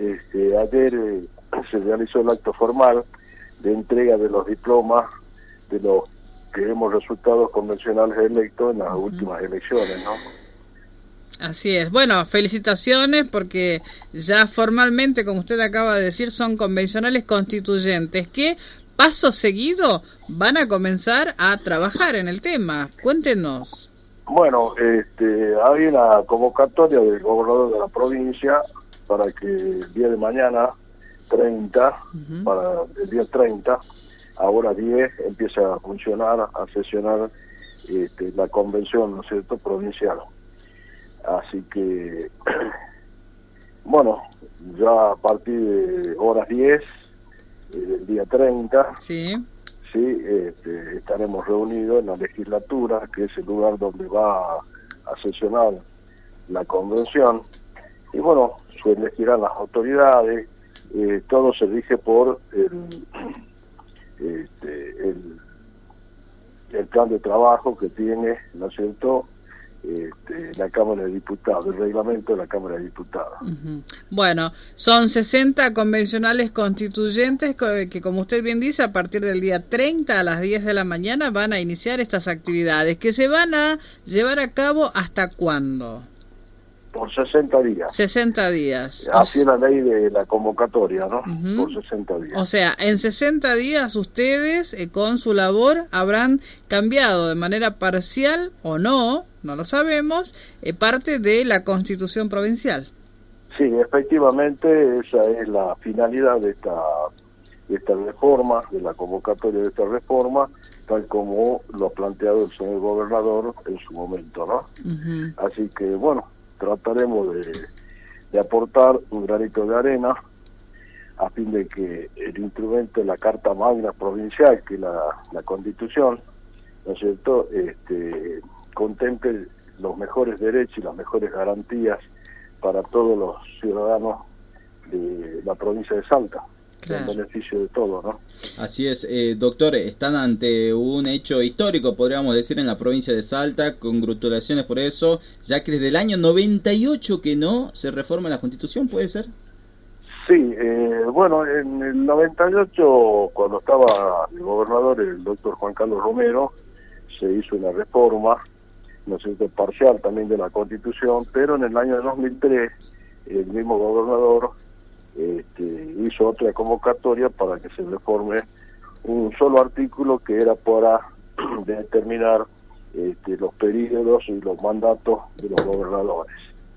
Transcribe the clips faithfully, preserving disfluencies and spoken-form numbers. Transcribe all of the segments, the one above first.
este, ayer eh, se realizó el acto formal de entrega de los diplomas de los que hemos resultado convencionales electos en las uh-huh. últimas elecciones, ¿no? Así es. Bueno, felicitaciones porque ya formalmente, como usted acaba de decir, son convencionales constituyentes que, paso seguido, van a comenzar a trabajar en el tema. Cuéntenos. Bueno, este, hay una convocatoria del gobernador de la provincia para que el día de mañana, treinta, uh-huh. para el día treinta, ahora diez, empiece a funcionar, a sesionar este, la convención, ¿no es cierto?, provincial. Así que, bueno, ya a partir de horas diez, eh, del día treinta, sí, sí este, estaremos reunidos en la legislatura, que es el lugar donde va a, a sesionar la convención. Y bueno, se elegirán las autoridades, eh, todo se rige por el, este, el, el plan de trabajo que tiene, ¿no es cierto?, Este, la Cámara de Diputados, el reglamento de la Cámara de Diputados. Uh-huh. Bueno, son sesenta convencionales constituyentes que, que, como usted bien dice, a partir del día treinta a las diez de la mañana van a iniciar estas actividades, que se van a llevar a cabo ¿hasta cuándo? Por sesenta días. sesenta días. Así es la ley de la convocatoria, ¿no? Uh-huh. Por sesenta días. O sea, en sesenta días ustedes, eh, con su labor, habrán cambiado de manera parcial o no, no lo sabemos, eh, parte de la Constitución provincial. Sí, efectivamente, esa es la finalidad de esta, de esta reforma, de la convocatoria de esta reforma, tal como lo ha planteado el señor gobernador en su momento, ¿no? Uh-huh. Así que, bueno, trataremos de, de aportar un granito de arena a fin de que el instrumento de la Carta Magna Provincial, que es la, la Constitución, ¿no es cierto?, este, contemple los mejores derechos y las mejores garantías para todos los ciudadanos de la provincia de Salta. Claro. En beneficio de todo, ¿no? Así es, eh, doctor, están ante un hecho histórico, podríamos decir, en la provincia de Salta, congratulaciones por eso, ya que desde el año noventa y ocho que no se reforma la Constitución, ¿puede ser? Sí, eh, bueno, en el noventa y ocho, cuando estaba el gobernador, el doctor Juan Carlos Romero, se hizo una reforma, no sé, parcial también de la Constitución, pero en el año dos mil tres, el mismo gobernador Este, hizo otra convocatoria para que se reforme un solo artículo que era para determinar este, los periodos y los mandatos de los gobernadores.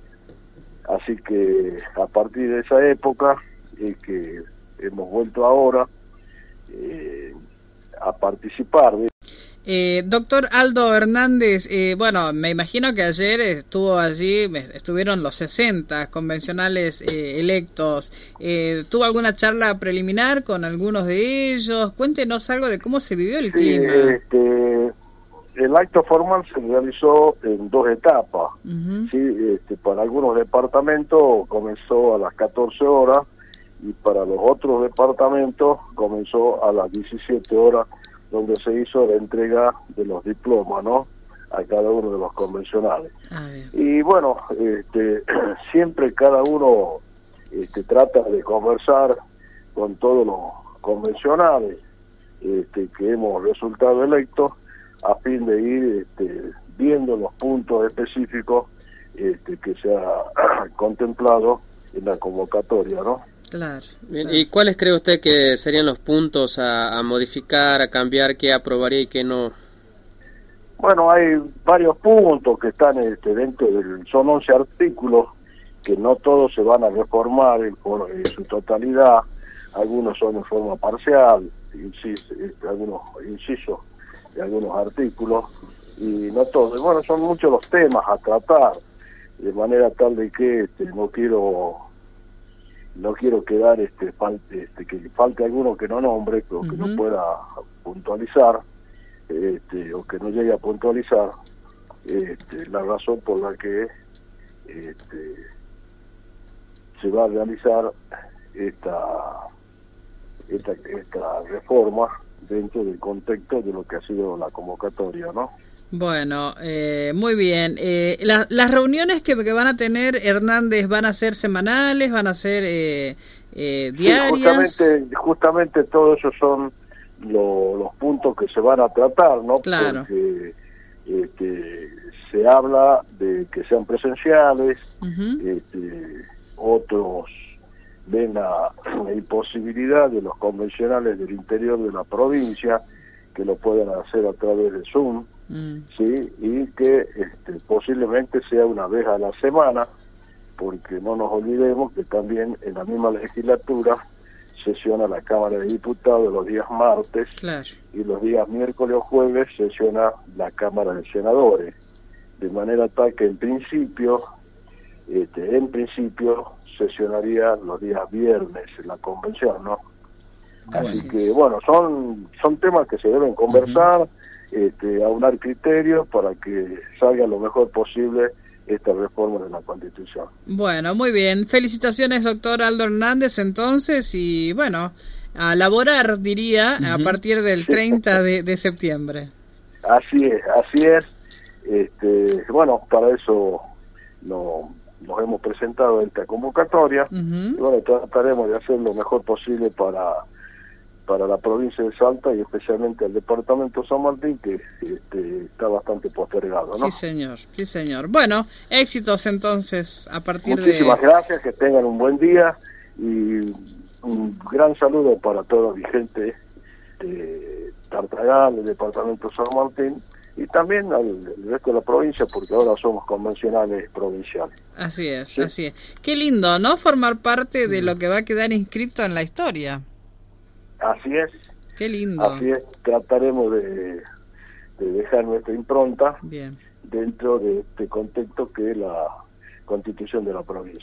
Así que a partir de esa época es que hemos vuelto ahora eh, a participar de Eh, doctor Aldo Hernández, eh, bueno, me imagino que ayer estuvo allí, estuvieron los sesenta convencionales eh, electos. Eh, ¿Tuvo alguna charla preliminar con algunos de ellos? Cuéntenos algo de cómo se vivió el sí, clima. Este, el acto formal se realizó en dos etapas. Uh-huh. Sí, este, para algunos departamentos comenzó a las catorce horas y para los otros departamentos comenzó a las diecisiete horas, donde se hizo la entrega de los diplomas, ¿no?, a cada uno de los convencionales. Ah, y bueno, este, siempre cada uno este, trata de conversar con todos los convencionales este, que hemos resultado electos, a fin de ir este, viendo los puntos específicos este, que se ha contemplado en la convocatoria, ¿no? Claro, Bien, claro. ¿Y cuáles cree usted que serían los puntos a, a modificar, a cambiar, qué aprobaría y qué no? Bueno, hay varios puntos que están este, dentro del... Son once artículos que no todos se van a reformar en, en su totalidad. Algunos son en forma parcial, incis, este, algunos incisos de algunos artículos, y no todos. Bueno, son muchos los temas a tratar, de manera tal de que este, no quiero... no quiero quedar este, falte, este que falte alguno que no nombre o que uh-huh. no pueda puntualizar este, o que no llegue a puntualizar este, la razón por la que este, se va a realizar esta, esta esta reforma dentro del contexto de lo que ha sido la convocatoria, ¿no? Bueno, eh, muy bien. Eh, la, las reuniones que, que van a tener Hernández van a ser semanales, van a ser eh, eh, diarias. Sí, justamente, justamente todos esos son lo, los puntos que se van a tratar, ¿no? Claro. Porque este, se habla de que sean presenciales, uh-huh. este, otros ven la, la imposibilidad de los convencionales del interior de la provincia que lo puedan hacer a través de Zoom, mm. sí, y que este, posiblemente sea una vez a la semana, porque no nos olvidemos que también en la misma legislatura sesiona la Cámara de Diputados los días martes, claro. y los días miércoles o jueves sesiona la Cámara de Senadores, de manera tal que en principio, este, en principio sesionaría los días viernes en la convención, ¿no? Así que, bueno, son son temas que se deben conversar, uh-huh. este, aunar criterios para que salga lo mejor posible esta reforma de la Constitución. Bueno, muy bien. Felicitaciones, doctor Aldo Hernández, entonces, y bueno, a laborar, diría, uh-huh. a partir del treinta de, de septiembre. Así es, así es. Este, bueno, para eso no... nos hemos presentado esta convocatoria, uh-huh. y bueno, trataremos de hacer lo mejor posible para para la provincia de Salta y especialmente el departamento San Martín, que este, está bastante postergado, ¿no? Sí, señor, sí, señor. Bueno, éxitos entonces a partir Muchísimas de... Muchísimas gracias, que tengan un buen día y un gran saludo para toda mi gente de Tartagal, del departamento San Martín, y también al, al resto de la provincia, porque ahora somos convencionales provinciales. Así es, ¿sí? Así es. Qué lindo, ¿no? Formar parte de lo que va a quedar inscrito en la historia. Así es. Qué lindo. Así es, trataremos de, de dejar nuestra impronta Bien. dentro de este contexto que es la Constitución de la provincia.